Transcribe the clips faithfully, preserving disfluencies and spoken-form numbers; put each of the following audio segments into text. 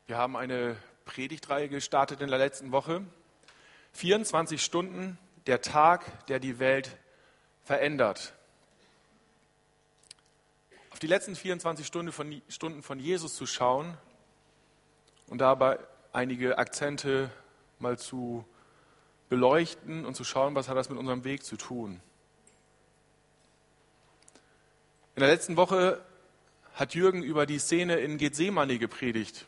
Wir haben eine Predigtreihe gestartet in der letzten Woche. vierundzwanzig Stunden, der Tag, der die Welt verändert. Auf die letzten vierundzwanzig Stunden von, Stunden von Jesus zu schauen und dabei einige Akzente mal zu beleuchten und zu schauen, was hat das mit unserem Weg zu tun. In der letzten Woche hat Jürgen über die Szene in Gethsemane gepredigt,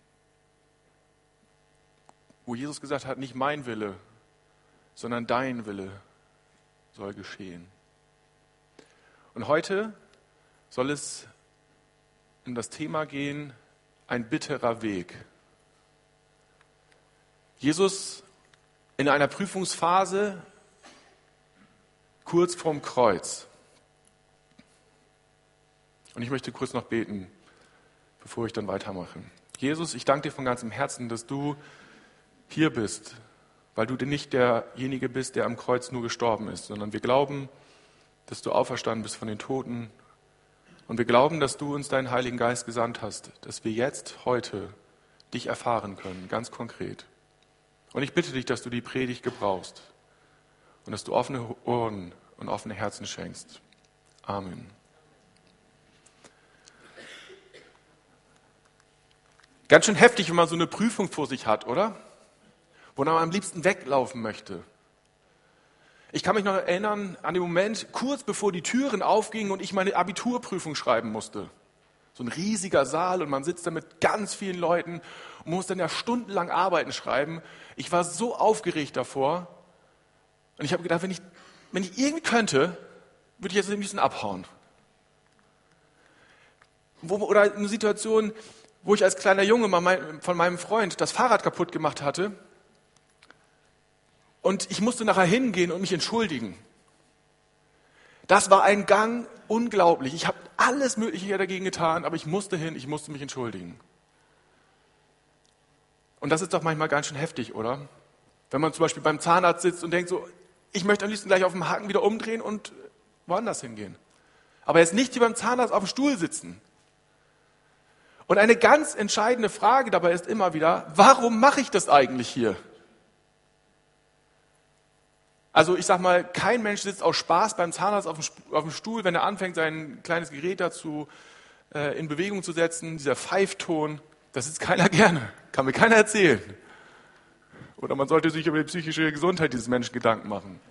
wo Jesus gesagt hat, nicht mein Wille, sondern dein Wille soll geschehen. Und heute soll es um das Thema gehen, ein bitterer Weg. Jesus in einer Prüfungsphase kurz vorm Kreuz. Und ich möchte kurz noch beten, bevor ich dann weitermache. Jesus, ich danke dir von ganzem Herzen, dass du hier bist, weil du nicht derjenige bist, der am Kreuz nur gestorben ist, sondern wir glauben, dass du auferstanden bist von den Toten. Und wir glauben, dass du uns deinen Heiligen Geist gesandt hast, dass wir jetzt, heute, dich erfahren können, ganz konkret. Und ich bitte dich, dass du die Predigt gebrauchst und dass du offene Ohren und offene Herzen schenkst. Amen. Ganz schön heftig, wenn man so eine Prüfung vor sich hat, oder? Wo man am liebsten weglaufen möchte. Ich kann mich noch erinnern an den Moment, kurz bevor die Türen aufgingen und ich meine Abiturprüfung schreiben musste. So ein riesiger Saal und man sitzt da mit ganz vielen Leuten und muss dann ja stundenlang Arbeiten schreiben. Ich war so aufgeregt davor und ich habe gedacht, wenn ich, wenn ich irgendwie könnte, würde ich jetzt ein bisschen abhauen. Wo, oder eine Situation, wo ich als kleiner Junge mal mein, von meinem Freund das Fahrrad kaputt gemacht hatte. Und ich musste nachher hingehen und mich entschuldigen. Das war ein Gang unglaublich. Ich habe alles Mögliche dagegen getan, aber ich musste hin, ich musste mich entschuldigen. Und das ist doch manchmal ganz schön heftig, oder? Wenn man zum Beispiel beim Zahnarzt sitzt und denkt so, ich möchte am liebsten gleich auf dem Haken wieder umdrehen und woanders hingehen. Aber jetzt nicht wie beim Zahnarzt auf dem Stuhl sitzen. Und eine ganz entscheidende Frage dabei ist immer wieder, warum mache ich das eigentlich hier? Also ich sag mal, kein Mensch sitzt aus Spaß beim Zahnarzt auf dem, auf dem Stuhl, wenn er anfängt, sein kleines Gerät dazu äh, in Bewegung zu setzen, dieser Pfeifton, das sitzt keiner gerne, kann mir keiner erzählen. Oder man sollte sich über die psychische Gesundheit dieses Menschen Gedanken machen.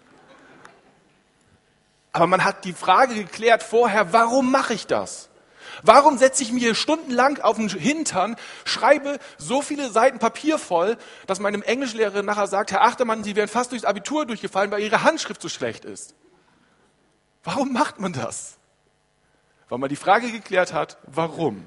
Aber man hat die Frage geklärt vorher, warum mache ich das? Warum setze ich mir stundenlang auf den Hintern, schreibe so viele Seiten Papier voll, dass meine Englischlehrerin nachher sagt, Herr Achtermann, Sie wären fast durchs Abitur durchgefallen, weil Ihre Handschrift so schlecht ist. Warum macht man das? Weil man die Frage geklärt hat, warum?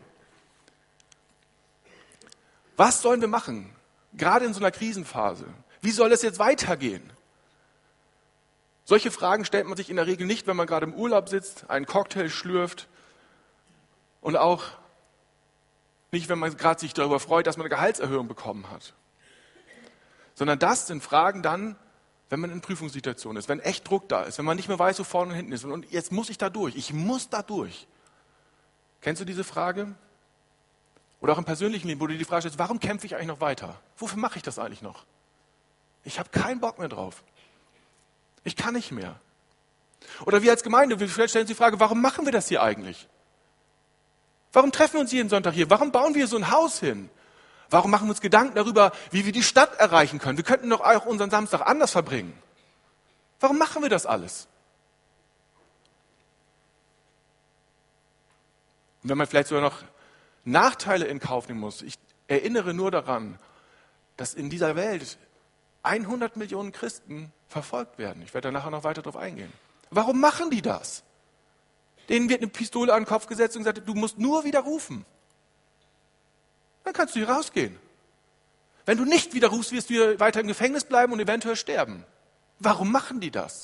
Was sollen wir machen, gerade in so einer Krisenphase? Wie soll es jetzt weitergehen? Solche Fragen stellt man sich in der Regel nicht, wenn man gerade im Urlaub sitzt, einen Cocktail schlürft, und auch nicht, wenn man gerade sich darüber freut, dass man eine Gehaltserhöhung bekommen hat. Sondern das sind Fragen dann, wenn man in Prüfungssituationen ist, wenn echt Druck da ist, wenn man nicht mehr weiß, wo vorne und hinten ist. Und jetzt muss ich da durch, ich muss da durch. Kennst du diese Frage? Oder auch im persönlichen Leben, wo du die Frage stellst, warum kämpfe ich eigentlich noch weiter? Wofür mache ich das eigentlich noch? Ich habe keinen Bock mehr drauf. Ich kann nicht mehr. Oder wir als Gemeinde, wir stellen uns die Frage, warum machen wir das hier eigentlich? Warum treffen wir uns jeden Sonntag hier? Warum bauen wir so ein Haus hin? Warum machen wir uns Gedanken darüber, wie wir die Stadt erreichen können? Wir könnten doch auch unseren Samstag anders verbringen. Warum machen wir das alles? Und wenn man vielleicht sogar noch Nachteile in Kauf nehmen muss, ich erinnere nur daran, dass in dieser Welt hundert Millionen Christen verfolgt werden. Ich werde da nachher noch weiter darauf eingehen. Warum machen die das? Denen wird eine Pistole an den Kopf gesetzt und gesagt, du musst nur widerrufen. Dann kannst du hier rausgehen. Wenn du nicht widerrufst, wirst du weiter im Gefängnis bleiben und eventuell sterben. Warum machen die das?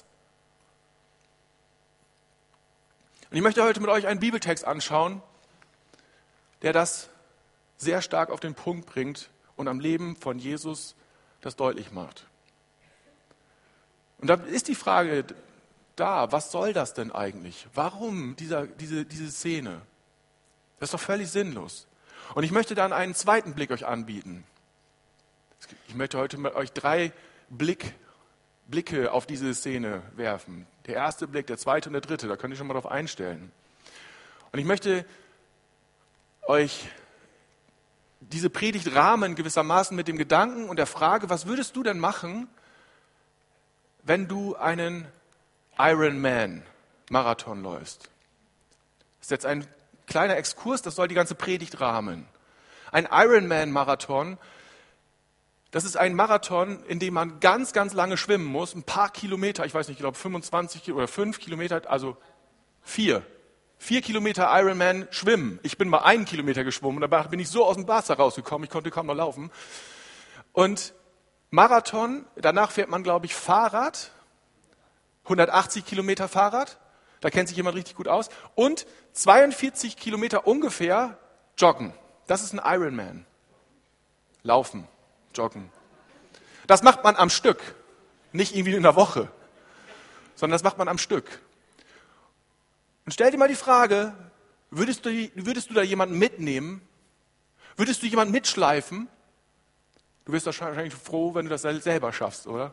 Und ich möchte heute mit euch einen Bibeltext anschauen, der das sehr stark auf den Punkt bringt und am Leben von Jesus das deutlich macht. Und da ist die Frage da, was soll das denn eigentlich? Warum dieser, diese, diese Szene? Das ist doch völlig sinnlos. Und ich möchte dann einen zweiten Blick euch anbieten. Ich möchte heute mit euch drei Blick, Blicke auf diese Szene werfen. Der erste Blick, der zweite und der dritte, da könnt ihr schon mal drauf einstellen. Und ich möchte euch diese Predigt rahmen gewissermaßen mit dem Gedanken und der Frage, was würdest du denn machen, wenn du einen Ironman-Marathon läufst? Das ist jetzt ein kleiner Exkurs, das soll die ganze Predigt rahmen. Ein Ironman-Marathon, das ist ein Marathon, in dem man ganz, ganz lange schwimmen muss, ein paar Kilometer, ich weiß nicht, ich glaube fünfundzwanzig oder fünf Kilometer, also vier. Vier Kilometer Ironman schwimmen. Ich bin mal einen Kilometer geschwommen und danach bin ich so aus dem Wasser rausgekommen, ich konnte kaum noch laufen. Und Marathon, danach fährt man, glaube ich, Fahrrad, hundertachtzig Kilometer Fahrrad, da kennt sich jemand richtig gut aus, und zweiundvierzig Kilometer ungefähr joggen. Das ist ein Ironman. Laufen, joggen. Das macht man am Stück, nicht irgendwie in einer Woche, sondern das macht man am Stück. Und stell dir mal die Frage, würdest du, würdest du da jemanden mitnehmen? Würdest du jemanden mitschleifen? Du wirst wahrscheinlich froh, wenn du das selber schaffst, oder?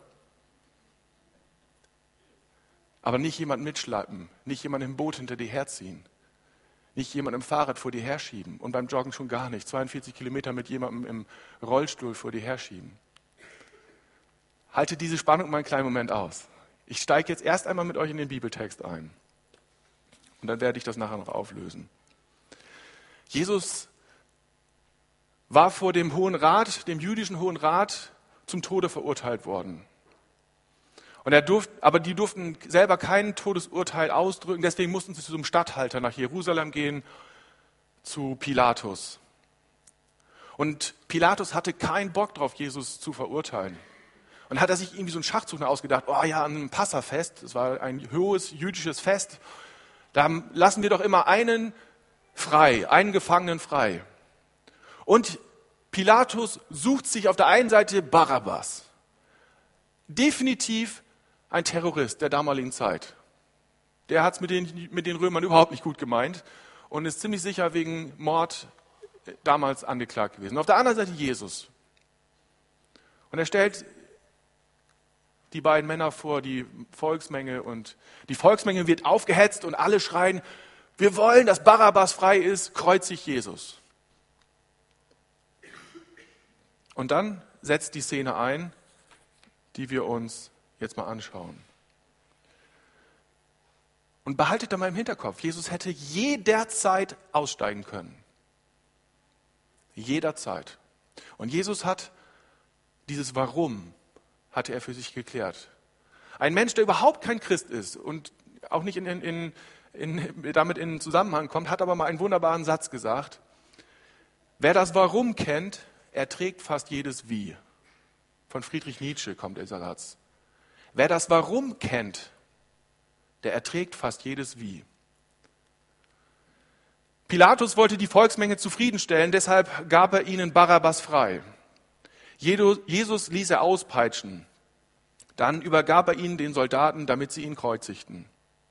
Aber nicht jemanden mitschleppen, nicht jemanden im Boot hinter dir herziehen, nicht jemanden im Fahrrad vor dir herschieben und beim Joggen schon gar nicht, zweiundvierzig Kilometer mit jemandem im Rollstuhl vor dir herschieben. Haltet diese Spannung mal einen kleinen Moment aus. Ich steige jetzt erst einmal mit euch in den Bibeltext ein. Und dann werde ich das nachher noch auflösen. Jesus war vor dem Hohen Rat, dem jüdischen Hohen Rat, zum Tode verurteilt worden. Und er durfte, aber die durften selber kein Todesurteil ausdrücken, deswegen mussten sie zu einem Statthalter nach Jerusalem gehen, zu Pilatus. Und Pilatus hatte keinen Bock drauf, Jesus zu verurteilen. Und hat er sich irgendwie so einen Schachzug ausgedacht, oh ja, an einem Passafest, das war ein hohes jüdisches Fest, da lassen wir doch immer einen frei, einen Gefangenen frei. Und Pilatus sucht sich auf der einen Seite Barabbas. Definitiv ein Terrorist der damaligen Zeit. Der hat es mit den, mit den Römern überhaupt nicht gut gemeint und ist ziemlich sicher wegen Mord damals angeklagt gewesen. Auf der anderen Seite Jesus. Und er stellt die beiden Männer vor die Volksmenge und die Volksmenge wird aufgehetzt und alle schreien, wir wollen, dass Barabbas frei ist, kreuzig Jesus. Und dann setzt die Szene ein, die wir uns jetzt mal anschauen. Und behaltet da mal im Hinterkopf, Jesus hätte jederzeit aussteigen können. Jederzeit. Und Jesus hat dieses Warum hatte er für sich geklärt. Ein Mensch, der überhaupt kein Christ ist und auch nicht in, in, in, damit in Zusammenhang kommt, hat aber mal einen wunderbaren Satz gesagt. Wer das Warum kennt, erträgt fast jedes Wie. Von Friedrich Nietzsche kommt dieser Satz. Wer das Warum kennt, der erträgt fast jedes Wie. Pilatus wollte die Volksmenge zufriedenstellen, deshalb gab er ihnen Barabbas frei. Jesus ließ er auspeitschen. Dann übergab er ihn den Soldaten, damit sie ihn kreuzigten.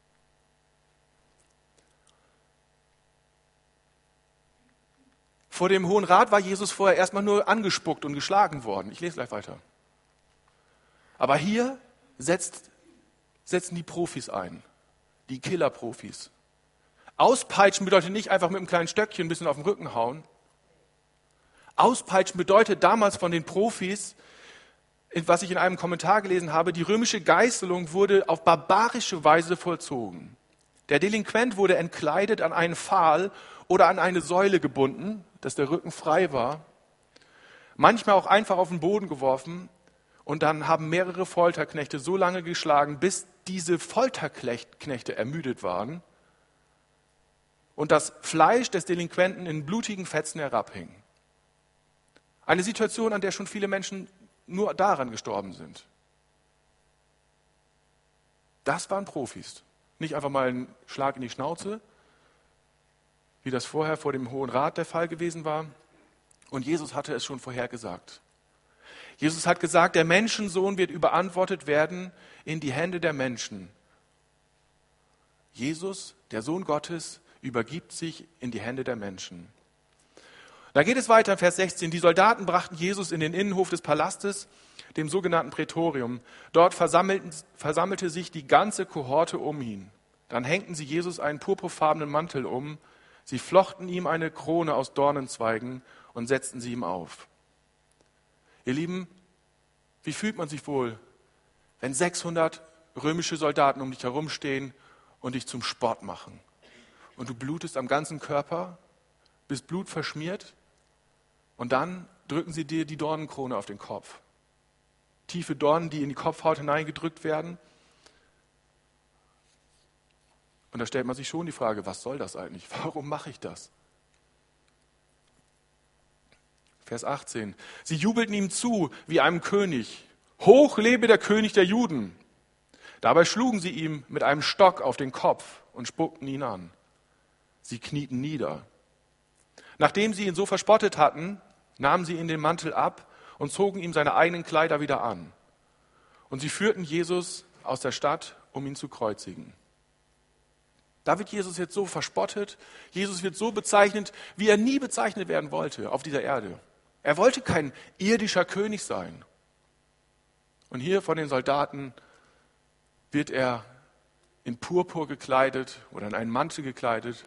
Vor dem Hohen Rat war Jesus vorher erstmal nur angespuckt und geschlagen worden. Ich lese gleich weiter. Aber hier setzt, setzen die Profis ein, die Killerprofis. Auspeitschen bedeutet nicht einfach mit einem kleinen Stöckchen ein bisschen auf den Rücken hauen. Auspeitschen bedeutet damals von den Profis, was ich in einem Kommentar gelesen habe, die römische Geißelung wurde auf barbarische Weise vollzogen. Der Delinquent wurde entkleidet, an einen Pfahl oder an eine Säule gebunden, dass der Rücken frei war. Manchmal auch einfach auf den Boden geworfen und dann haben mehrere Folterknechte so lange geschlagen, bis diese Folterknechte ermüdet waren und das Fleisch des Delinquenten in blutigen Fetzen herabhing. Eine Situation, an der schon viele Menschen nur daran gestorben sind. Das waren Profis. Nicht einfach mal ein Schlag in die Schnauze, wie das vorher vor dem Hohen Rat der Fall gewesen war. Und Jesus hatte es schon vorhergesagt. Jesus hat gesagt, der Menschensohn wird überantwortet werden in die Hände der Menschen. Jesus, der Sohn Gottes, übergibt sich in die Hände der Menschen. Da geht es weiter in Vers sechzehn. Die Soldaten brachten Jesus in den Innenhof des Palastes, dem sogenannten Prätorium. Dort versammelten, versammelte sich die ganze Kohorte um ihn. Dann hängten sie Jesus einen purpurfarbenen Mantel um. Sie flochten ihm eine Krone aus Dornenzweigen und setzten sie ihm auf. Ihr Lieben, wie fühlt man sich wohl, wenn sechshundert römische Soldaten um dich herumstehen und dich zum Spott machen? Und du blutest am ganzen Körper, bist blutverschmiert und dann drücken sie dir die Dornenkrone auf den Kopf. Tiefe Dornen, die in die Kopfhaut hineingedrückt werden. Und da stellt man sich schon die Frage, was soll das eigentlich? Warum mache ich das? Vers achtzehn. Sie jubelten ihm zu wie einem König. Hoch lebe der König der Juden. Dabei schlugen sie ihm mit einem Stock auf den Kopf und spuckten ihn an. Sie knieten nieder. Nachdem sie ihn so verspottet hatten, nahmen sie ihm den Mantel ab und zogen ihm seine eigenen Kleider wieder an. Und sie führten Jesus aus der Stadt, um ihn zu kreuzigen. Da wird Jesus jetzt so verspottet, Jesus wird so bezeichnet, wie er nie bezeichnet werden wollte auf dieser Erde. Er wollte kein irdischer König sein. Und hier von den Soldaten wird er in Purpur gekleidet oder in einen Mantel gekleidet.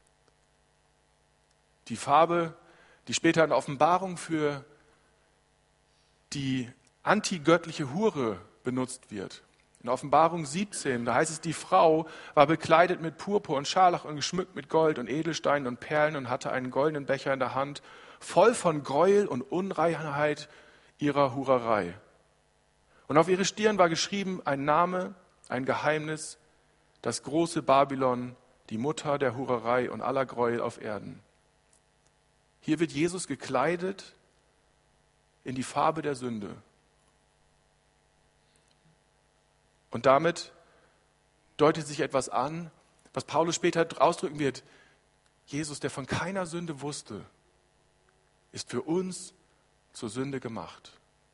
Die Farbe, die später in Offenbarung für die antigöttliche Hure benutzt wird. In Offenbarung siebzehn, da heißt es, die Frau war bekleidet mit Purpur und Scharlach und geschmückt mit Gold und Edelsteinen und Perlen und hatte einen goldenen Becher in der Hand, voll von Gräuel und Unreinheit ihrer Hurerei. Und auf ihre Stirn war geschrieben ein Name, ein Geheimnis, das große Babylon, die Mutter der Hurerei und aller Gräuel auf Erden. Hier wird Jesus gekleidet in die Farbe der Sünde. Und damit deutet sich etwas an, was Paulus später ausdrücken wird. Jesus, der von keiner Sünde wusste, ist für uns zur Sünde gemacht.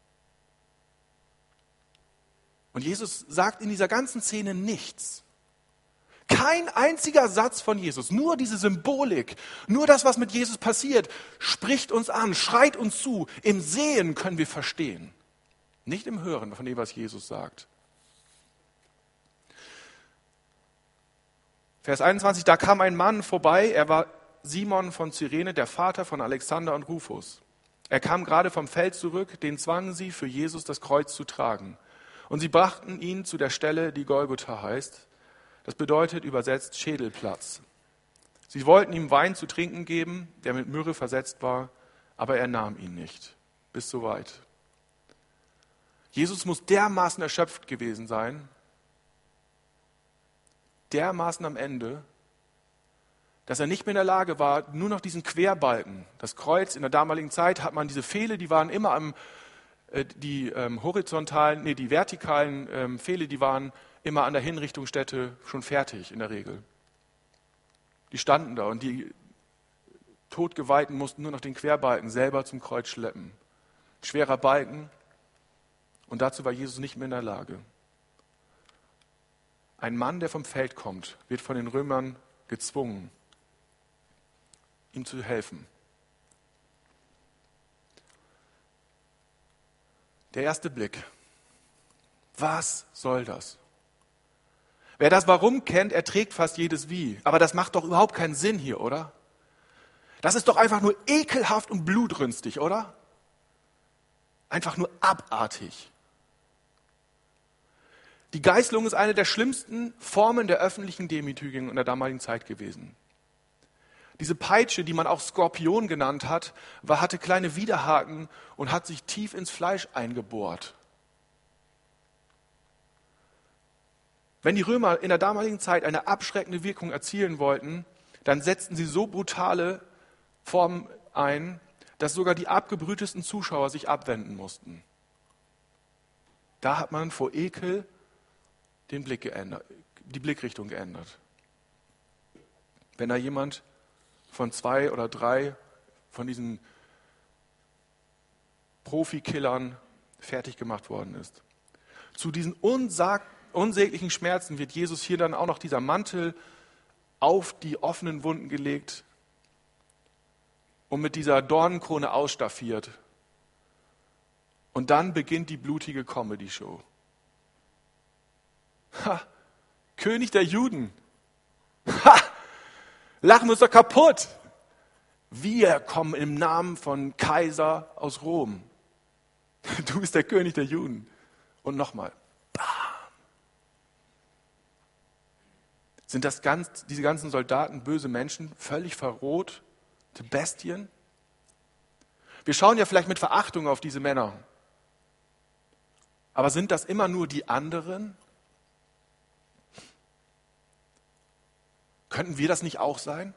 Und Jesus sagt in dieser ganzen Szene nichts. Kein einziger Satz von Jesus, nur diese Symbolik, nur das, was mit Jesus passiert, spricht uns an, schreit uns zu. Im Sehen können wir verstehen, nicht im Hören von dem, was Jesus sagt. Vers einundzwanzig, da kam ein Mann vorbei, er war Simon von Cyrene, der Vater von Alexander und Rufus. Er kam gerade vom Feld zurück, den zwangen sie, für Jesus das Kreuz zu tragen. Und sie brachten ihn zu der Stelle, die Golgotha heißt. Das bedeutet übersetzt Schädelplatz. Sie wollten ihm Wein zu trinken geben, der mit Myrrhe versetzt war, aber er nahm ihn nicht. Bis soweit. Jesus muss dermaßen erschöpft gewesen sein, dermaßen am Ende, dass er nicht mehr in der Lage war, nur noch diesen Querbalken, das Kreuz, in der damaligen Zeit hat man diese Pfähle, die waren immer am, äh, die ähm, horizontalen, nee, die vertikalen ähm, Pfähle, die waren immer an der Hinrichtungsstätte schon fertig in der Regel. Die standen da und die Todgeweihten mussten nur noch den Querbalken selber zum Kreuz schleppen. Schwerer Balken und dazu war Jesus nicht mehr in der Lage. Ein Mann, der vom Feld kommt, wird von den Römern gezwungen, ihm zu helfen. Der erste Blick. Was soll das? Wer das Warum kennt, erträgt fast jedes Wie. Aber das macht doch überhaupt keinen Sinn hier, oder? Das ist doch einfach nur ekelhaft und blutrünstig, oder? Einfach nur abartig. Die Geißelung ist eine der schlimmsten Formen der öffentlichen Demütigung in der damaligen Zeit gewesen. Diese Peitsche, die man auch Skorpion genannt hat, war, hatte kleine Widerhaken und hat sich tief ins Fleisch eingebohrt. Wenn die Römer in der damaligen Zeit eine abschreckende Wirkung erzielen wollten, dann setzten sie so brutale Formen ein, dass sogar die abgebrühtesten Zuschauer sich abwenden mussten. Da hat man vor Ekel den Blick geändert, die Blickrichtung geändert. Wenn da jemand von zwei oder drei von diesen Profikillern fertig gemacht worden ist. Zu diesen unsag, unsäglichen Schmerzen wird Jesus hier dann auch noch dieser Mantel auf die offenen Wunden gelegt. und mit dieser Dornenkrone ausstaffiert. Und dann beginnt die blutige Comedy-Show. Ha, König der Juden. Ha, lachen wir uns doch kaputt. Wir kommen im Namen von Kaiser aus Rom. Du bist der König der Juden. Und nochmal. Bam. Sind das ganz, diese ganzen Soldaten böse Menschen, völlig verrohte Bestien? Wir schauen ja vielleicht mit Verachtung auf diese Männer. Aber sind das immer nur die anderen? Könnten wir das nicht auch sein?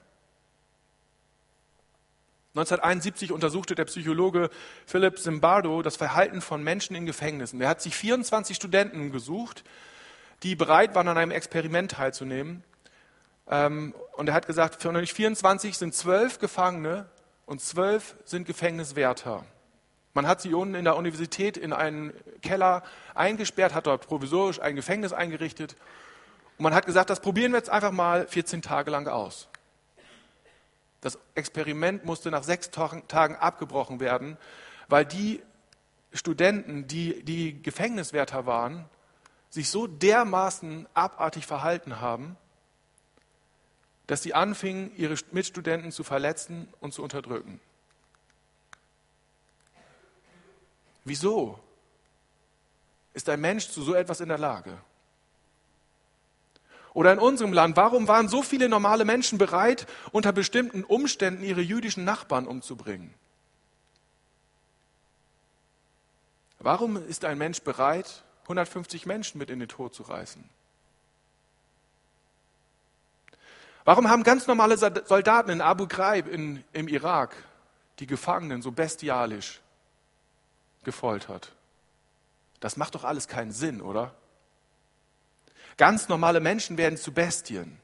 neunzehnhunderteinundsiebzig untersuchte der Psychologe Philip Zimbardo das Verhalten von Menschen in Gefängnissen. Er hat sich vierundzwanzig Studenten gesucht, die bereit waren, an einem Experiment teilzunehmen. Und er hat gesagt, von den vierundzwanzig sind zwölf Gefangene und zwölf sind Gefängniswärter. Man hat sie unten in der Universität in einen Keller eingesperrt, hat dort provisorisch ein Gefängnis eingerichtet. Und man hat gesagt, das probieren wir jetzt einfach mal vierzehn Tage lang aus. Das Experiment musste nach sechs Tagen abgebrochen werden, weil die Studenten, die, die Gefängniswärter waren, sich so dermaßen abartig verhalten haben, dass sie anfingen, ihre Mitstudenten zu verletzen und zu unterdrücken. Wieso ist ein Mensch zu so etwas in der Lage? Oder in unserem Land, warum waren so viele normale Menschen bereit, unter bestimmten Umständen ihre jüdischen Nachbarn umzubringen? Warum ist ein Mensch bereit, hundertfünfzig Menschen mit in den Tod zu reißen? Warum haben ganz normale Soldaten in Abu Ghraib in, im Irak die Gefangenen so bestialisch gefoltert? Das macht doch alles keinen Sinn, oder? Ganz normale Menschen werden zu Bestien.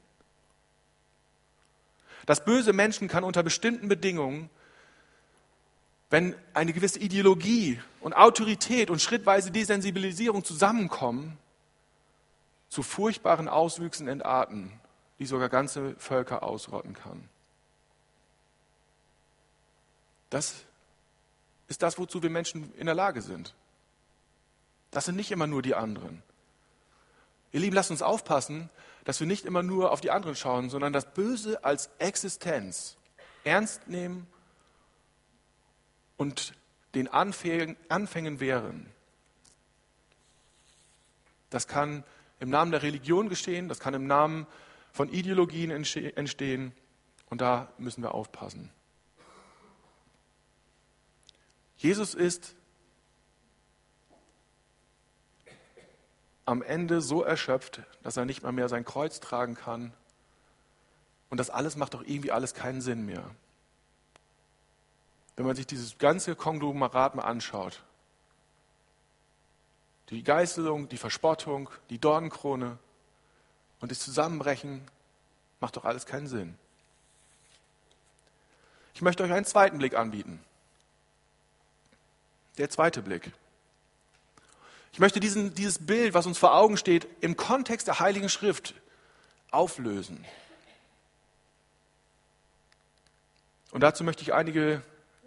Das böse Menschen kann unter bestimmten Bedingungen, wenn eine gewisse Ideologie und Autorität und schrittweise Desensibilisierung zusammenkommen, zu furchtbaren Auswüchsen entarten, die sogar ganze Völker ausrotten kann. Das ist das, wozu wir Menschen in der Lage sind. Das sind nicht immer nur die anderen. Ihr Lieben, lasst uns aufpassen, dass wir nicht immer nur auf die anderen schauen, sondern das Böse als Existenz ernst nehmen und den Anfängen, Anfängen wehren. Das kann im Namen der Religion geschehen, das kann im Namen von Ideologien entstehen und da müssen wir aufpassen. Jesus ist am Ende so erschöpft, dass er nicht mal mehr sein Kreuz tragen kann. Und das alles macht doch irgendwie alles keinen Sinn mehr. Wenn man sich dieses ganze Konglomerat mal anschaut. Die Geißelung, die Verspottung, die Dornenkrone und das Zusammenbrechen macht doch alles keinen Sinn. Ich möchte euch einen zweiten Blick anbieten. Der zweite Blick. Ich möchte diesen, dieses Bild, was uns vor Augen steht, im Kontext der Heiligen Schrift auflösen. Und dazu möchte ich einige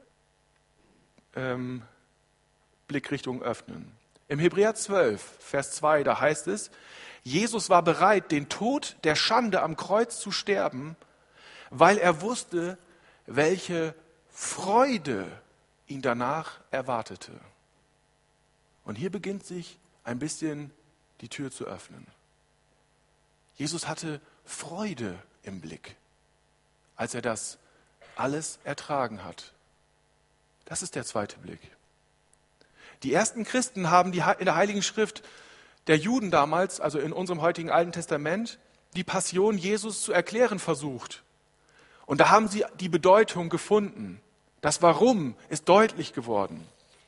ähm, Blickrichtungen öffnen. Im Hebräer zwölf, Vers zwei, da heißt es, Jesus war bereit, den Tod der Schande am Kreuz zu sterben, weil er wusste, welche Freude ihn danach erwartete. Und hier beginnt sich ein bisschen die Tür zu öffnen. Jesus hatte Freude im Blick, als er das alles ertragen hat. Das ist der zweite Blick. Die ersten Christen haben die, in der Heiligen Schrift der Juden damals, also in unserem heutigen Alten Testament, die Passion Jesus zu erklären versucht. Und da haben sie die Bedeutung gefunden. Das Warum ist deutlich geworden.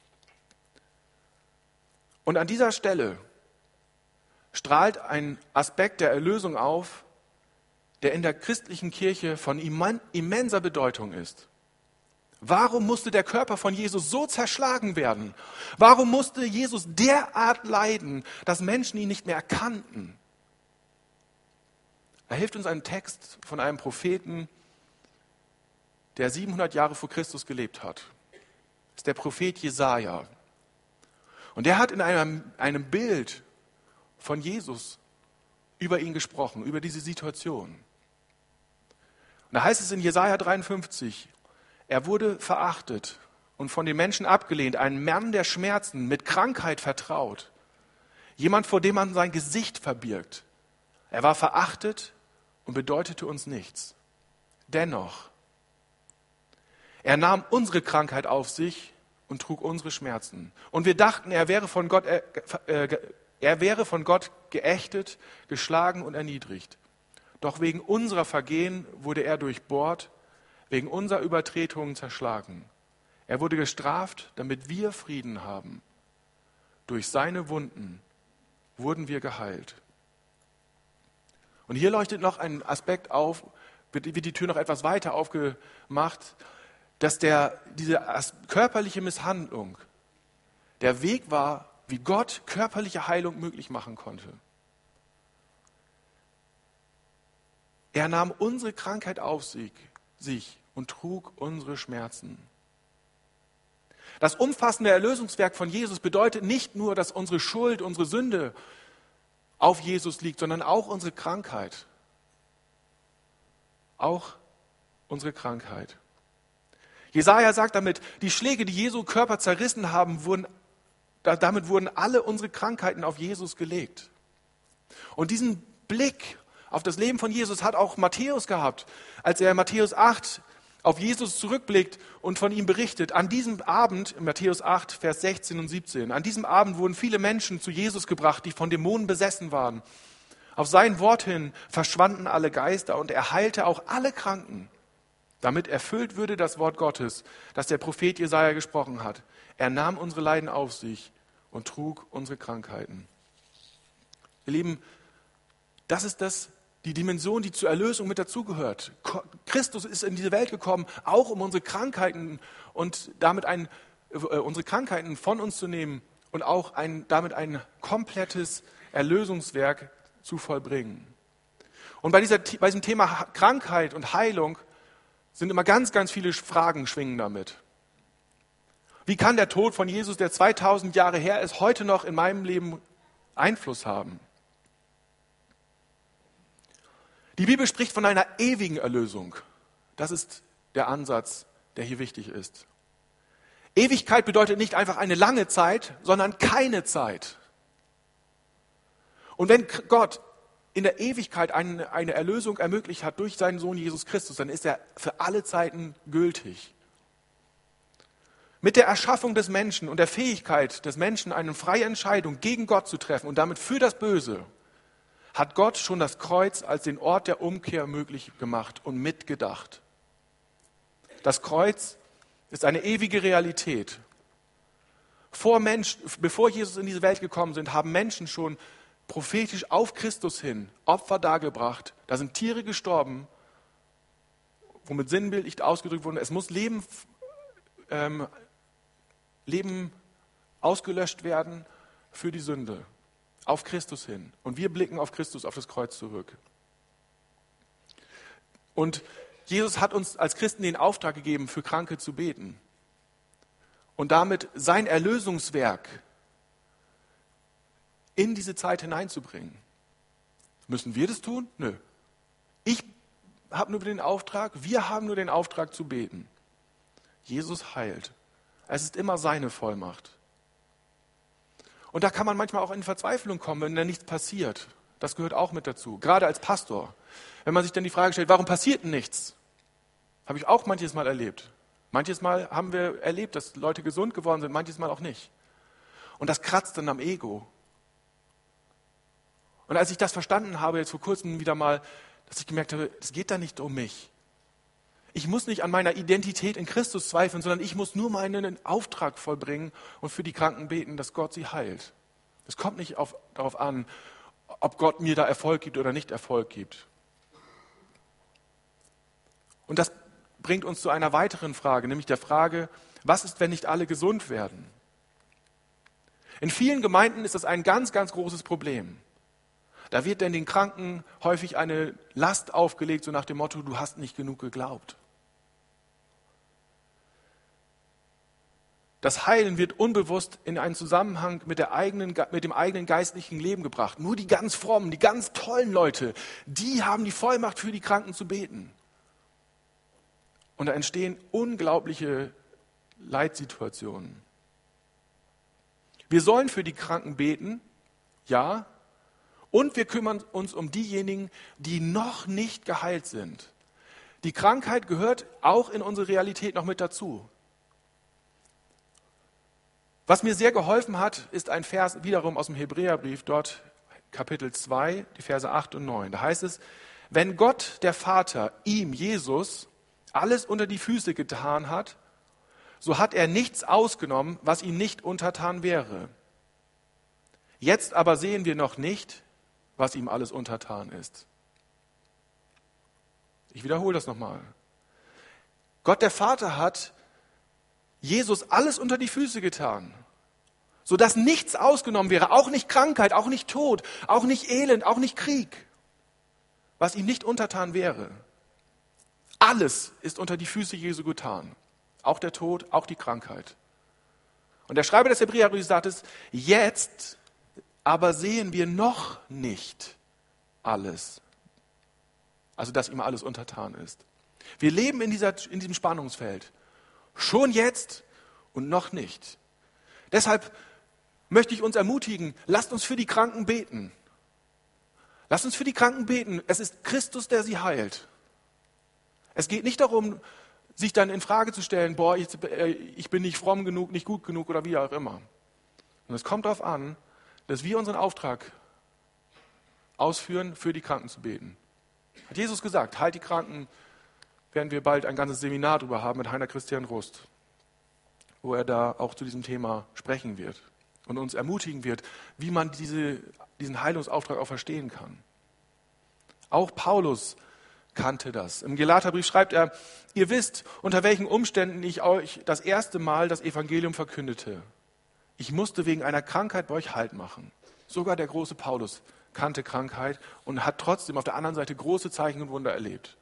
Und an dieser Stelle strahlt ein Aspekt der Erlösung auf, der in der christlichen Kirche von immenser Bedeutung ist. Warum musste der Körper von Jesus so zerschlagen werden? Warum musste Jesus derart leiden, dass Menschen ihn nicht mehr erkannten? Da hilft uns ein Text von einem Propheten, der siebenhundert Jahre vor Christus gelebt hat. Das ist der Prophet Jesaja. Und der hat in einem, einem Bild von Jesus über ihn gesprochen, über diese Situation. Und da heißt es in Jesaja dreiundfünfzig, er wurde verachtet und von den Menschen abgelehnt, ein Mann der Schmerzen, mit Krankheit vertraut, jemand, vor dem man sein Gesicht verbirgt. Er war verachtet und bedeutete uns nichts. Dennoch, er nahm unsere Krankheit auf sich und trug unsere Schmerzen. Und wir dachten, er wäre von Gott, äh, äh, er wäre von Gott geächtet, geschlagen und erniedrigt. Doch wegen unserer Vergehen wurde er durchbohrt, wegen unserer Übertretungen zerschlagen. Er wurde gestraft, damit wir Frieden haben. Durch seine Wunden wurden wir geheilt. Und hier leuchtet noch ein Aspekt auf, wird die Tür noch etwas weiter aufgemacht, dass der, diese körperliche Misshandlung der Weg war, wie Gott körperliche Heilung möglich machen konnte. Er nahm unsere Krankheit auf sich, sich und trug unsere Schmerzen. Das umfassende Erlösungswerk von Jesus bedeutet nicht nur, dass unsere Schuld, unsere Sünde auf Jesus liegt, sondern auch unsere Krankheit. Auch unsere Krankheit. Jesaja sagt damit, die Schläge, die Jesu Körper zerrissen haben, wurden, damit wurden alle unsere Krankheiten auf Jesus gelegt. Und diesen Blick auf das Leben von Jesus hat auch Matthäus gehabt, als er in Matthäus acht auf Jesus zurückblickt und von ihm berichtet. An diesem Abend, in Matthäus acht, Vers sechzehn und siebzehn, an diesem Abend wurden viele Menschen zu Jesus gebracht, die von Dämonen besessen waren. Auf sein Wort hin verschwanden alle Geister und er heilte auch alle Kranken. Damit erfüllt würde das Wort Gottes, das der Prophet Jesaja gesprochen hat. Er nahm unsere Leiden auf sich und trug unsere Krankheiten. Ihr Lieben, das ist das, die Dimension, die zur Erlösung mit dazugehört. Christus ist in diese Welt gekommen, auch um unsere Krankheiten und damit ein, äh, unsere Krankheiten von uns zu nehmen und auch ein, damit ein komplettes Erlösungswerk zu vollbringen. Und bei, dieser, bei diesem Thema Krankheit und Heilung sind immer ganz, ganz viele Fragen schwingen damit. Wie kann der Tod von Jesus, der zweitausend Jahre her ist, heute noch in meinem Leben Einfluss haben? Die Bibel spricht von einer ewigen Erlösung. Das ist der Ansatz, der hier wichtig ist. Ewigkeit bedeutet nicht einfach eine lange Zeit, sondern keine Zeit. Und wenn Gott in der Ewigkeit eine, eine Erlösung ermöglicht hat durch seinen Sohn Jesus Christus, dann ist er für alle Zeiten gültig. Mit der Erschaffung des Menschen und der Fähigkeit des Menschen, eine freie Entscheidung gegen Gott zu treffen und damit für das Böse, hat Gott schon das Kreuz als den Ort der Umkehr möglich gemacht und mitgedacht. Das Kreuz ist eine ewige Realität. Vor Mensch, bevor Jesus in diese Welt gekommen sind, haben Menschen schon prophetisch auf Christus hin Opfer dargebracht. Da sind Tiere gestorben, womit sinnbildlich ausgedrückt wurde, es muss Leben, ähm, Leben ausgelöscht werden für die Sünde. Auf Christus hin. Und wir blicken auf Christus, auf das Kreuz zurück. Und Jesus hat uns als Christen den Auftrag gegeben, für Kranke zu beten. Und damit sein Erlösungswerk in diese Zeit hineinzubringen. Müssen wir das tun? Nö. Ich habe nur den Auftrag, wir haben nur den Auftrag zu beten. Jesus heilt. Es ist immer seine Vollmacht. Und da kann man manchmal auch in Verzweiflung kommen, wenn da nichts passiert. Das gehört auch mit dazu, gerade als Pastor. Wenn man sich dann die Frage stellt, warum passiert denn nichts? Habe ich auch manches Mal erlebt. Manches Mal haben wir erlebt, dass Leute gesund geworden sind, manches Mal auch nicht. Und das kratzt dann am Ego. Und als ich das verstanden habe, jetzt vor kurzem wieder mal, dass ich gemerkt habe, es geht da nicht um mich. Ich muss nicht an meiner Identität in Christus zweifeln, sondern ich muss nur meinen Auftrag vollbringen und für die Kranken beten, dass Gott sie heilt. Es kommt nicht auf, darauf an, ob Gott mir da Erfolg gibt oder nicht Erfolg gibt. Und das bringt uns zu einer weiteren Frage, nämlich der Frage, was ist, wenn nicht alle gesund werden? In vielen Gemeinden ist das ein ganz, ganz großes Problem. Da wird denn den Kranken häufig eine Last aufgelegt, so nach dem Motto, du hast nicht genug geglaubt. Das Heilen wird unbewusst in einen Zusammenhang mit, der eigenen, mit dem eigenen geistlichen Leben gebracht. Nur die ganz frommen, die ganz tollen Leute, die haben die Vollmacht, für die Kranken zu beten. Und da entstehen unglaubliche Leitsituationen. Wir sollen für die Kranken beten, ja, und wir kümmern uns um diejenigen, die noch nicht geheilt sind. Die Krankheit gehört auch in unsere Realität noch mit dazu. Was mir sehr geholfen hat, ist ein Vers wiederum aus dem Hebräerbrief, dort Kapitel zwei, die Verse acht und neun. Da heißt es, wenn Gott, der Vater, ihm, Jesus, alles unter die Füße getan hat, so hat er nichts ausgenommen, was ihm nicht untertan wäre. Jetzt aber sehen wir noch nicht, was ihm alles untertan ist. Ich wiederhole das nochmal. Gott, der Vater, hat Jesus alles unter die Füße getan, sodass nichts ausgenommen wäre, auch nicht Krankheit, auch nicht Tod, auch nicht Elend, auch nicht Krieg, was ihm nicht untertan wäre. Alles ist unter die Füße Jesu getan, auch der Tod, auch die Krankheit. Und der Schreiber des Hebräerbriefs sagt es, jetzt aber sehen wir noch nicht alles, also dass ihm alles untertan ist. Wir leben in, dieser, in diesem Spannungsfeld. Schon jetzt und noch nicht. Deshalb möchte ich uns ermutigen, lasst uns für die Kranken beten. Lasst uns für die Kranken beten. Es ist Christus, der sie heilt. Es geht nicht darum, sich dann in Frage zu stellen, boah, ich, ich bin nicht fromm genug, nicht gut genug oder wie auch immer. Und es kommt darauf an, dass wir unseren Auftrag ausführen, für die Kranken zu beten. Hat Jesus gesagt, heilt die Kranken, werden wir bald ein ganzes Seminar darüber haben mit Heiner Christian Rust, wo er da auch zu diesem Thema sprechen wird und uns ermutigen wird, wie man diese, diesen Heilungsauftrag auch verstehen kann. Auch Paulus kannte das. Im Galaterbrief schreibt er, ihr wisst, unter welchen Umständen ich euch das erste Mal das Evangelium verkündete. Ich musste wegen einer Krankheit bei euch Halt machen. Sogar der große Paulus kannte Krankheit und hat trotzdem auf der anderen Seite große Zeichen und Wunder erlebt.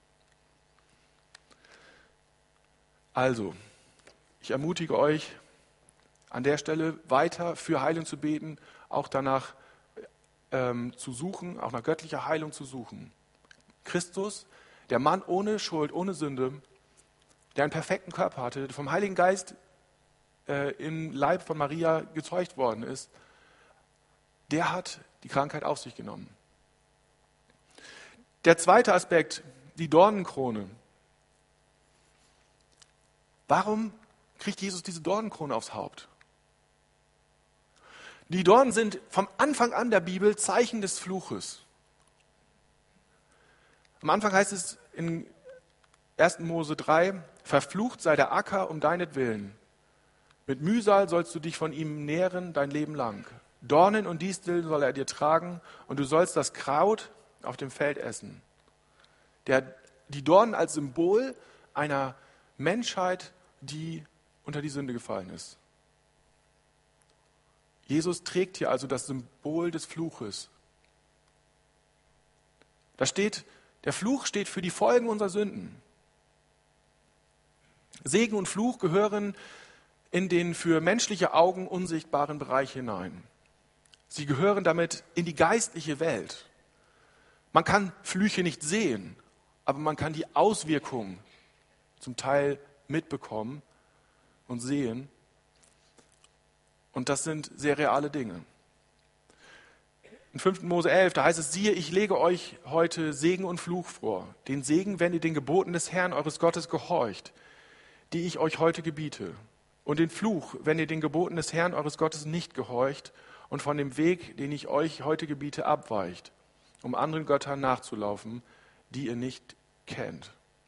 Also, ich ermutige euch, an der Stelle weiter für Heilung zu beten, auch danach ähm, zu suchen, auch nach göttlicher Heilung zu suchen. Christus, der Mann ohne Schuld, ohne Sünde, der einen perfekten Körper hatte, vom Heiligen Geist äh, im Leib von Maria gezeugt worden ist, der hat die Krankheit auf sich genommen. Der zweite Aspekt, die Dornenkrone. Warum kriegt Jesus diese Dornenkrone aufs Haupt? Die Dornen sind vom Anfang an der Bibel Zeichen des Fluches. Am Anfang heißt es in ersten Mose drei, verflucht sei der Acker um deinetwillen. Mit Mühsal sollst du dich von ihm nähren dein Leben lang. Dornen und Disteln soll er dir tragen und du sollst das Kraut auf dem Feld essen. Der, die Dornen als Symbol einer Menschheit, die unter die Sünde gefallen ist. Jesus trägt hier also das Symbol des Fluches. Da steht, der Fluch steht für die Folgen unserer Sünden. Segen und Fluch gehören in den für menschliche Augen unsichtbaren Bereich hinein. Sie gehören damit in die geistliche Welt. Man kann Flüche nicht sehen, aber man kann die Auswirkungen zum Teil mitbekommen und sehen. Und das sind sehr reale Dinge. In fünften Mose elf, da heißt es, siehe, ich lege euch heute Segen und Fluch vor. Den Segen, wenn ihr den Geboten des Herrn, eures Gottes, gehorcht, die ich euch heute gebiete. Und den Fluch, wenn ihr den Geboten des Herrn, eures Gottes, nicht gehorcht und von dem Weg, den ich euch heute gebiete, abweicht, um anderen Göttern nachzulaufen, die ihr nicht kennt.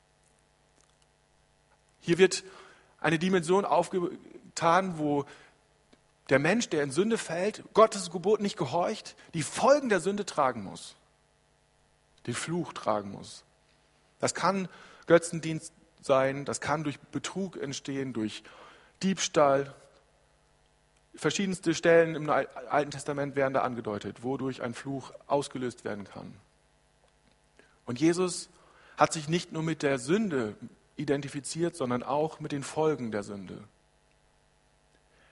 Hier wird eine Dimension aufgetan, wo der Mensch, der in Sünde fällt, Gottes Gebot nicht gehorcht, die Folgen der Sünde tragen muss, den Fluch tragen muss. Das kann Götzendienst sein, das kann durch Betrug entstehen, durch Diebstahl. Verschiedenste Stellen im Alten Testament werden da angedeutet, wodurch ein Fluch ausgelöst werden kann. Und Jesus hat sich nicht nur mit der Sünde identifiziert, sondern auch mit den Folgen der Sünde.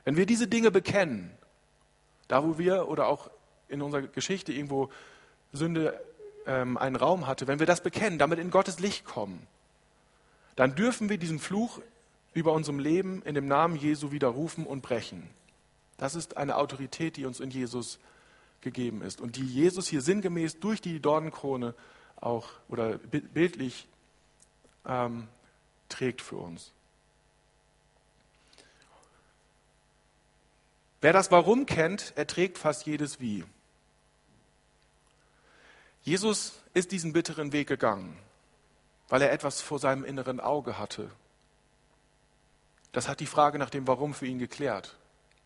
Wenn wir diese Dinge bekennen, da wo wir oder auch in unserer Geschichte irgendwo Sünde ähm, einen Raum hatte, wenn wir das bekennen, damit in Gottes Licht kommen, dann dürfen wir diesen Fluch über unserem Leben in dem Namen Jesu widerrufen und brechen. Das ist eine Autorität, die uns in Jesus gegeben ist und die Jesus hier sinngemäß durch die Dornenkrone auch oder bildlich ähm, trägt für uns. Wer das Warum kennt, erträgt fast jedes Wie. Jesus ist diesen bitteren Weg gegangen, weil er etwas vor seinem inneren Auge hatte. Das hat die Frage nach dem Warum für ihn geklärt.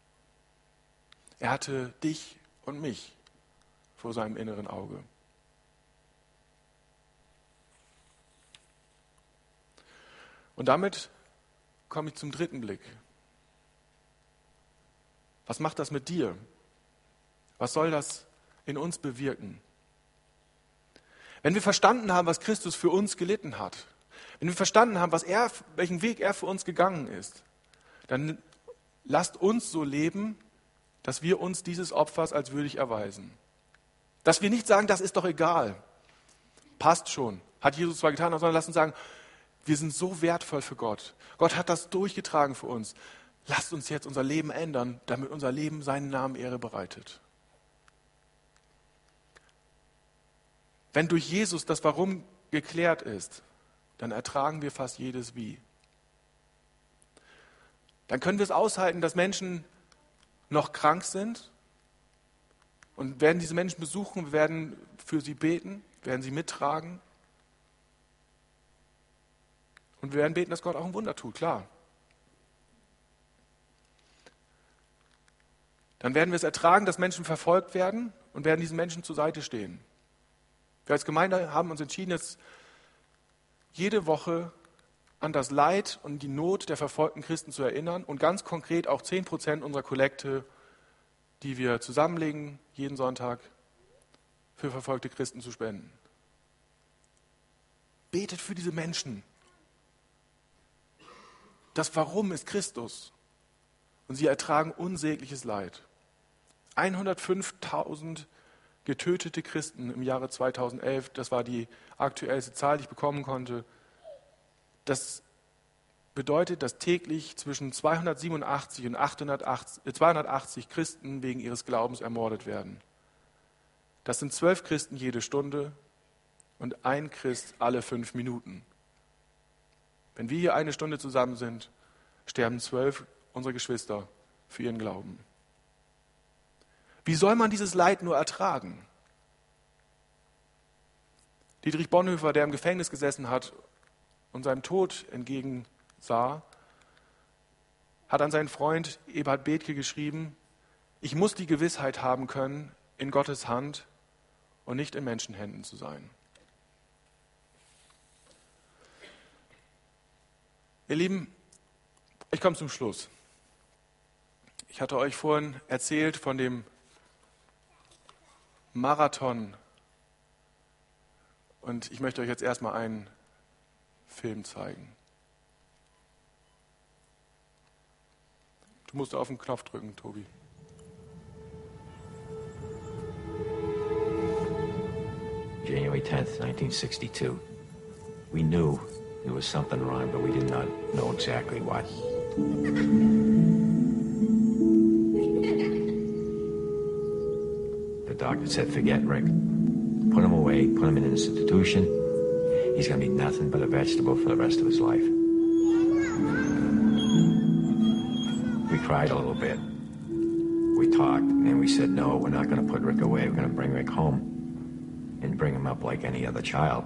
Er hatte dich und mich vor seinem inneren Auge. Und damit komme ich zum dritten Blick. Was macht das mit dir? Was soll das in uns bewirken? Wenn wir verstanden haben, was Christus für uns gelitten hat, wenn wir verstanden haben, was er, welchen Weg er für uns gegangen ist, dann lasst uns so leben, dass wir uns dieses Opfers als würdig erweisen. Dass wir nicht sagen, das ist doch egal, passt schon, hat Jesus zwar getan, sondern lasst uns sagen, wir sind so wertvoll für Gott. Gott hat das durchgetragen für uns. Lasst uns jetzt unser Leben ändern, damit unser Leben seinen Namen Ehre bereitet. Wenn durch Jesus das Warum geklärt ist, dann ertragen wir fast jedes Wie. Dann können wir es aushalten, dass Menschen noch krank sind und werden diese Menschen besuchen, wir werden für sie beten, werden sie mittragen und wir werden beten, dass Gott auch ein Wunder tut, klar. Dann werden wir es ertragen, dass Menschen verfolgt werden und werden diesen Menschen zur Seite stehen. Wir als Gemeinde haben uns entschieden, jetzt jede Woche an das Leid und die Not der verfolgten Christen zu erinnern und ganz konkret auch zehn Prozent unserer Kollekte, die wir zusammenlegen, jeden Sonntag für verfolgte Christen zu spenden. Betet für diese Menschen. Das Warum ist Christus und sie ertragen unsägliches Leid. hundertfünftausend getötete Christen im Jahre zweitausendelf, das war die aktuellste Zahl, die ich bekommen konnte. Das bedeutet, dass täglich zwischen zweihundertsiebenundachtzig und zweihundertachtzig Christen wegen ihres Glaubens ermordet werden. Das sind zwölf Christen jede Stunde und ein Christ alle fünf Minuten. Wenn wir hier eine Stunde zusammen sind, sterben zwölf unserer Geschwister für ihren Glauben. Wie soll man dieses Leid nur ertragen? Dietrich Bonhoeffer, der im Gefängnis gesessen hat und seinem Tod entgegensah, hat an seinen Freund Eberhard Bethke geschrieben, ich muss die Gewissheit haben können, in Gottes Hand und nicht in Menschenhänden zu sein. Ihr Lieben, ich komme zum Schluss. Ich hatte euch vorhin erzählt von dem Marathon und ich möchte euch jetzt erstmal einen Film zeigen. Du musst auf den Knopf drücken, Tobi. January tenth, nineteen sixty-two. We knew there was something wrong, but we did not know exactly what. The doctor said, forget Rick. Put him away, put him in an institution. He's going to be nothing but a vegetable for the rest of his life. We cried a little bit. We talked, and then we said, no, we're not going to put Rick away. We're going to bring Rick home and bring him up like any other child.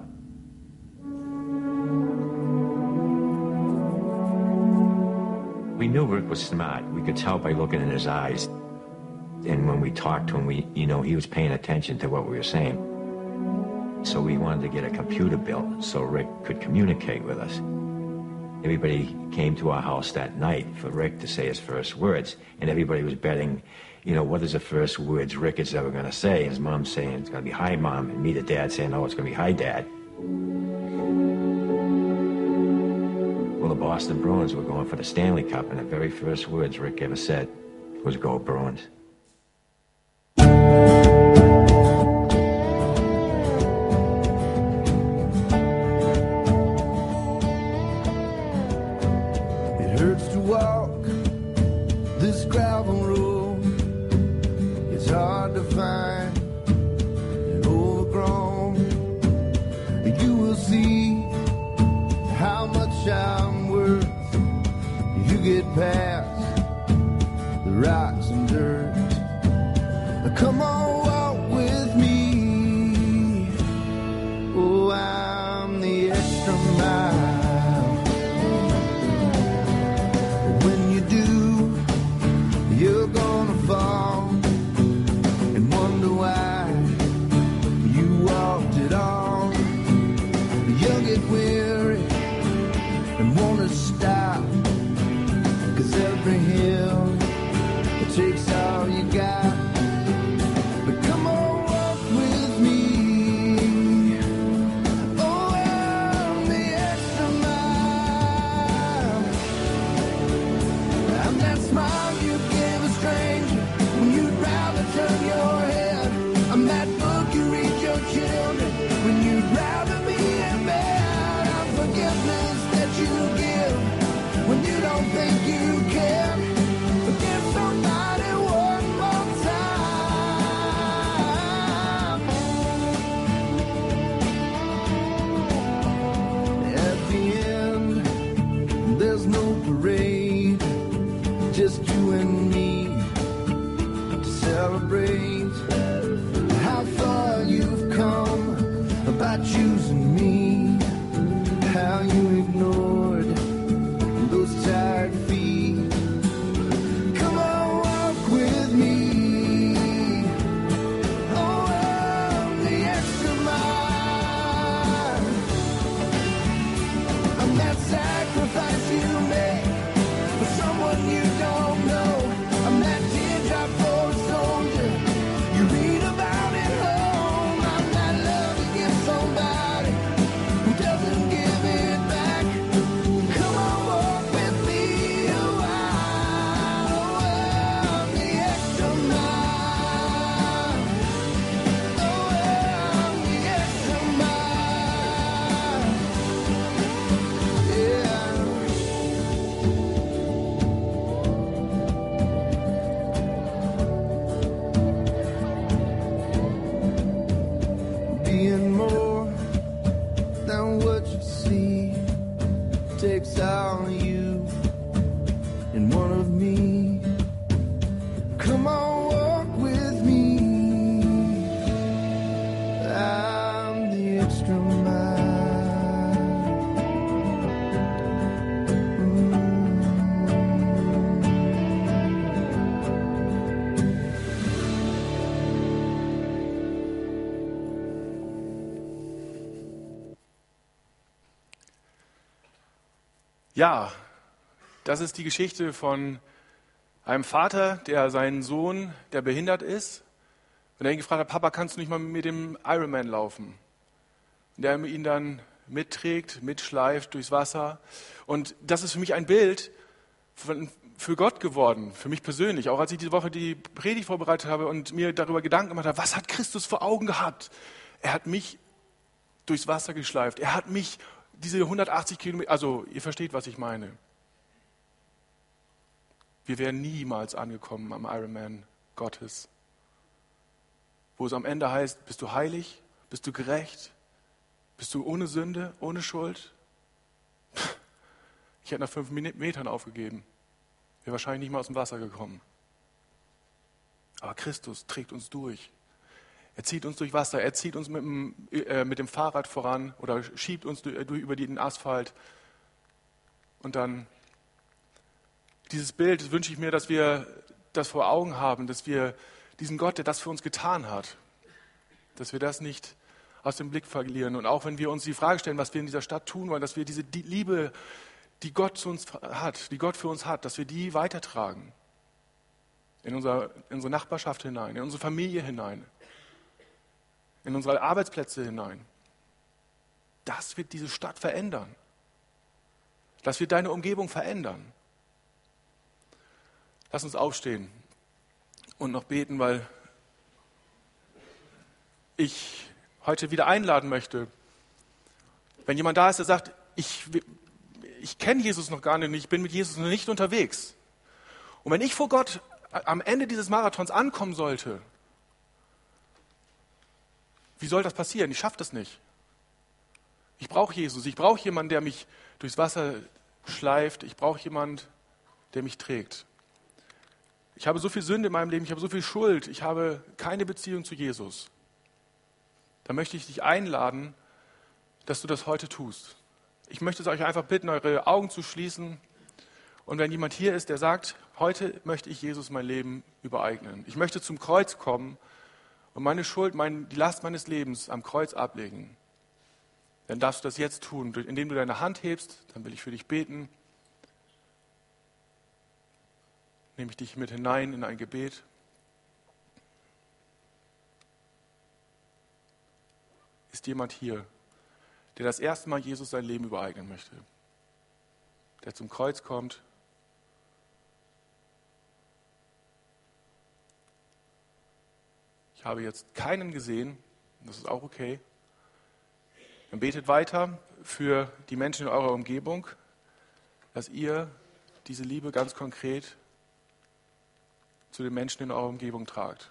We knew Rick was smart. We could tell by looking in his eyes. And when we talked to him, we, you know, he was paying attention to what we were saying. So we wanted to get a computer built so Rick could communicate with us. Everybody came to our house that night for Rick to say his first words. And everybody was betting, you know, what is the first words Rick is ever going to say? His mom saying, it's going to be, hi, Mom. And me, the dad, saying, oh, it's going to be, hi, Dad. Well, the Boston Bruins were going for the Stanley Cup, and the very first words Rick ever said was go Bruins. It hurts to walk this gravel road. It's hard to find and overgrown. You will see how much I'm worth. You get past the rocks and dirt. Come on, walk with me. Oh, I'm the extra mile. When you do, you're gonna fall and wonder why you walked it all. You'll get weary and wanna stop, 'cause every hill it takes all you got. But come on, walk with me. Oh, I'm the extra mile. I'm that smile you give a stranger when you'd rather turn your head. I'm that book you read your children when you'd rather be in bed. I'm forgiveness that you give when you don't think you can. Forgive somebody one more time. At the end, there's no parade, just you and me to celebrate how far you've come by choosing me, how you ignored those tired feet. Come on, walk with me. Oh, I'm the extra mile. I'm that sacrifice you make for someone you don't know. I'm that teardrop for a soldier you read about at home. I'm that love you give somebody who doesn't give it back. Come on, walk with me a while. Oh, I'm the extra mile. Oh, I'm the extra mile. Yeah. Being more than what you see takes all of you and one of me. Come on, walk with me. I'm the extra mile. Mm. Ja, das ist die Geschichte von einem Vater, der seinen Sohn, der behindert ist, und er ihn gefragt hat: Papa, kannst du nicht mal mit mir dem Ironman laufen? Und der ihn dann mitträgt, mitschleift durchs Wasser. Und das ist für mich ein Bild von, für Gott geworden, für mich persönlich. Auch als ich diese Woche die Predigt vorbereitet habe und mir darüber Gedanken gemacht habe, was hat Christus vor Augen gehabt? Er hat mich durchs Wasser geschleift. Er hat mich diese hundertachtzig Kilometer, also ihr versteht, was ich meine. Wir wären niemals angekommen am Ironman Gottes, wo es am Ende heißt: Bist du heilig? Bist du gerecht? Bist du ohne Sünde, ohne Schuld? Ich hätte nach fünf Metern aufgegeben. Wäre wahrscheinlich nicht mal aus dem Wasser gekommen. Aber Christus trägt uns durch. Er zieht uns durch Wasser, er zieht uns mit dem, äh, mit dem Fahrrad voran oder schiebt uns durch, durch, über den Asphalt. Und dann dieses Bild, das wünsche ich mir, dass wir das vor Augen haben, dass wir diesen Gott, der das für uns getan hat, dass wir das nicht aus dem Blick verlieren. Und auch wenn wir uns die Frage stellen, was wir in dieser Stadt tun wollen, dass wir diese die Liebe, die Gott zu uns hat, die Gott für uns hat, dass wir die weitertragen. In, unser, in unsere Nachbarschaft hinein, in unsere Familie hinein, in unsere Arbeitsplätze hinein. Das wird diese Stadt verändern. Das wird deine Umgebung verändern. Lass uns aufstehen. und noch beten, weil ich heute wieder einladen möchte. Wenn jemand da ist, der sagt, ich, ich kenne Jesus noch gar nicht, ich bin mit Jesus noch nicht unterwegs. Und wenn ich vor Gott am Ende dieses Marathons ankommen sollte, wie soll das passieren? Ich schaffe das nicht. Ich brauche Jesus. Ich brauche jemanden, der mich durchs Wasser schleift. Ich brauche jemanden, der mich trägt. Ich habe so viel Sünde in meinem Leben. Ich habe so viel Schuld. Ich habe keine Beziehung zu Jesus. Da möchte ich dich einladen, dass du das heute tust. Ich möchte euch einfach bitten, eure Augen zu schließen. Und wenn jemand hier ist, der sagt, heute möchte ich Jesus mein Leben übereignen. Ich möchte zum Kreuz kommen und meine Schuld, mein, die Last meines Lebens am Kreuz ablegen. Dann darfst du das jetzt tun, indem du deine Hand hebst. Dann will ich für dich beten. Nehme ich dich mit hinein in ein Gebet. Ist jemand hier, der das erste Mal Jesus sein Leben übereignen möchte? Der zum Kreuz kommt? Ich habe jetzt keinen gesehen, das ist auch okay. Dann betet weiter für die Menschen in eurer Umgebung, dass ihr diese Liebe ganz konkret zu den Menschen in eurer Umgebung tragt.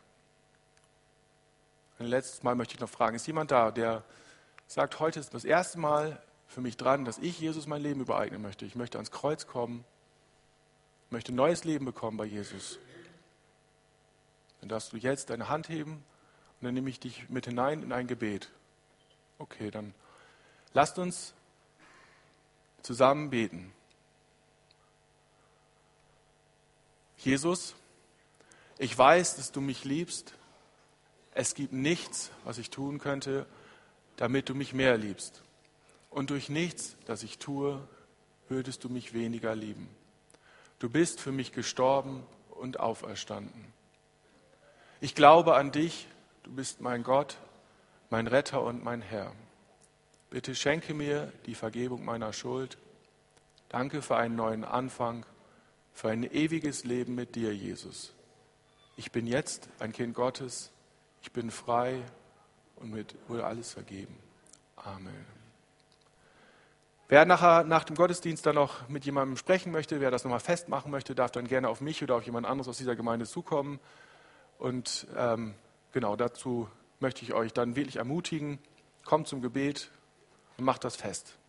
Ein letztes Mal möchte ich noch fragen, ist jemand da, der sagt, heute ist das erste Mal für mich dran, dass ich Jesus mein Leben übereignen möchte. Ich möchte ans Kreuz kommen, möchte ein neues Leben bekommen bei Jesus. Dann darfst du jetzt deine Hand heben und dann nehme ich dich mit hinein in ein Gebet. Okay, dann lasst uns zusammen beten. Jesus, ich weiß, dass du mich liebst. Es gibt nichts, was ich tun könnte, damit du mich mehr liebst. Und durch nichts, das ich tue, würdest du mich weniger lieben. Du bist für mich gestorben und auferstanden. Ich glaube an dich, du bist mein Gott, mein Retter und mein Herr. Bitte schenke mir die Vergebung meiner Schuld. Danke für einen neuen Anfang, für ein ewiges Leben mit dir, Jesus. Ich bin jetzt ein Kind Gottes, ich bin frei und mir wurde alles vergeben. Amen. Wer nachher nach dem Gottesdienst dann noch mit jemandem sprechen möchte, wer das nochmal festmachen möchte, darf dann gerne auf mich oder auf jemand anderes aus dieser Gemeinde zukommen. Und ähm, genau dazu möchte ich euch dann wirklich ermutigen, kommt zum Gebet und macht das fest.